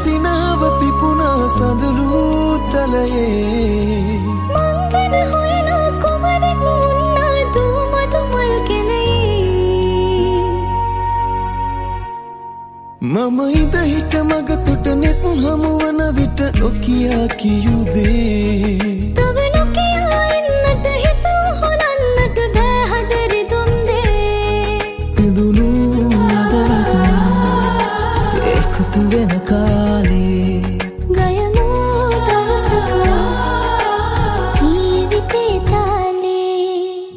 සිනාව පිපුණා සඳලු තලයේ මංගන හොයන කුමරෙක් මුන්නා දූමතු මල් කෙලේ මම ඉඳ හිට මග තොට නෙත් හමුවන විට නොකියා කියුදේ තව නොකියා එන්නට හිතා හොලන්නට බෑ හදරි තුම්දේ පිදුණු අදවත් එකතු වෙන කාලේ ගයමු දවසක ජීවිතේ තාලේ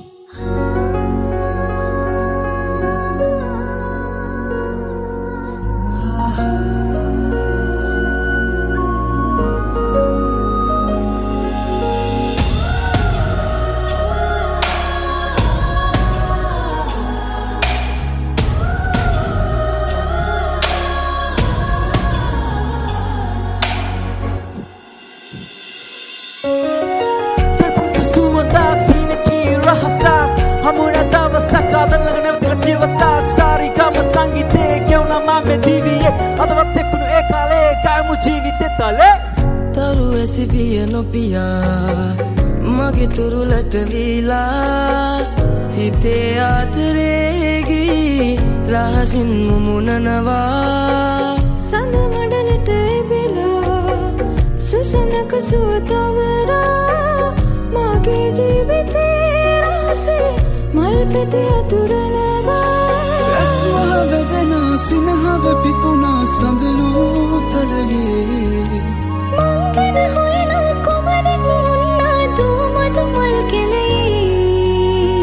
තරු ඇසිවිය නොපියා මගේ තුරුලට වීලා හිතේ ආදරේගී රහසින් මුමුණනවා සඳ මඩලට එබිලා සුසනක සුවතවරා මගේ ජීවිතේ රහසේ මල් පෙති අතුරනවා ඇස්වල වැදෙනා සිනහව පිපුණා සඳලු තලයේ මංගන හොයන කුමරෙක් මුන්නා දූමතු මල් කෙලේ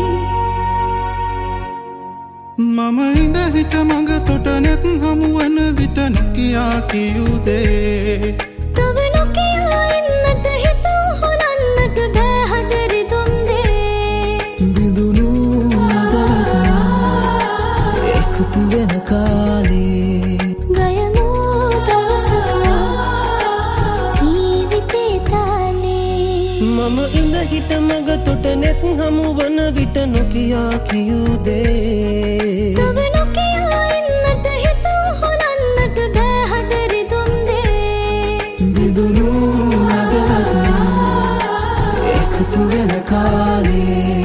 මම ඉඳ හිට මග තොට නෙත් හමුවන විට නොකියා කියුදේ තව නොකියා එන්නට හිතා හොලන්නට බෑ හදරි තුම්දේ බිඳුණු අදවත් එකතු වෙන කාලේ ගයමු දවසක ජීවිතේ තාලේ මම ඉඳ හිට මග තොට නෙත් හමුවන විට නොකියා කියුදේ තව නොකියා එන්නට හිතා හොලන්නට බෑ හදරි තුම්දේ බිඳුණු අදවත් එකතු වෙන කාලේ